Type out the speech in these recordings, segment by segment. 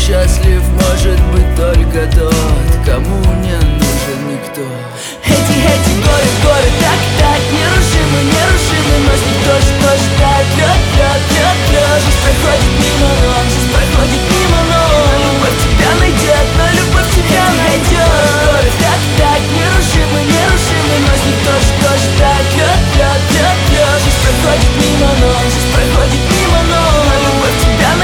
счастлив может быть только тот, кому не нужен никто. Эти горы, так, нерушимы, но с них тоже тает лед. Жизнь проходит мимо, но любовь тебя найдет, Горы, так, нерушимы, но с них тоже тает лед. Жизнь проходит мимо, но любовь тебя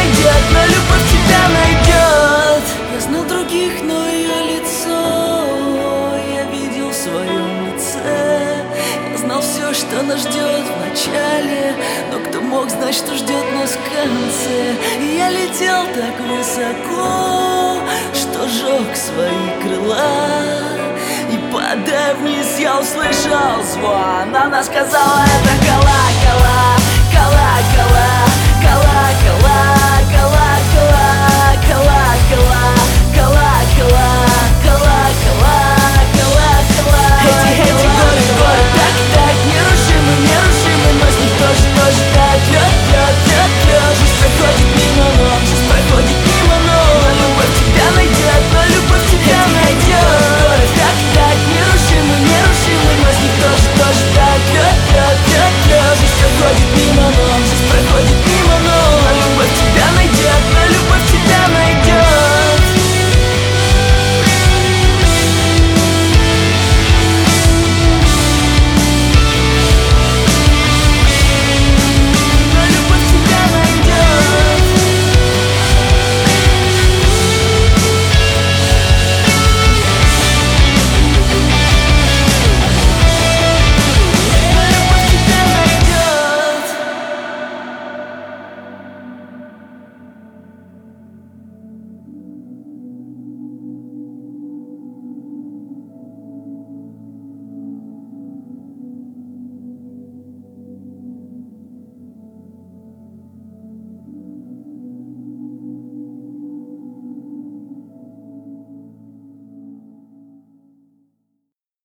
найдет. Я знал других, но ее лицо я видел в своем лице. Я знал все, что нас ждет в начале, но кто мог знать, что ждет нас в конце? И я летел так высоко, что жег свои крыла. И падая вниз, я услышал звон. Она сказала, это колокола.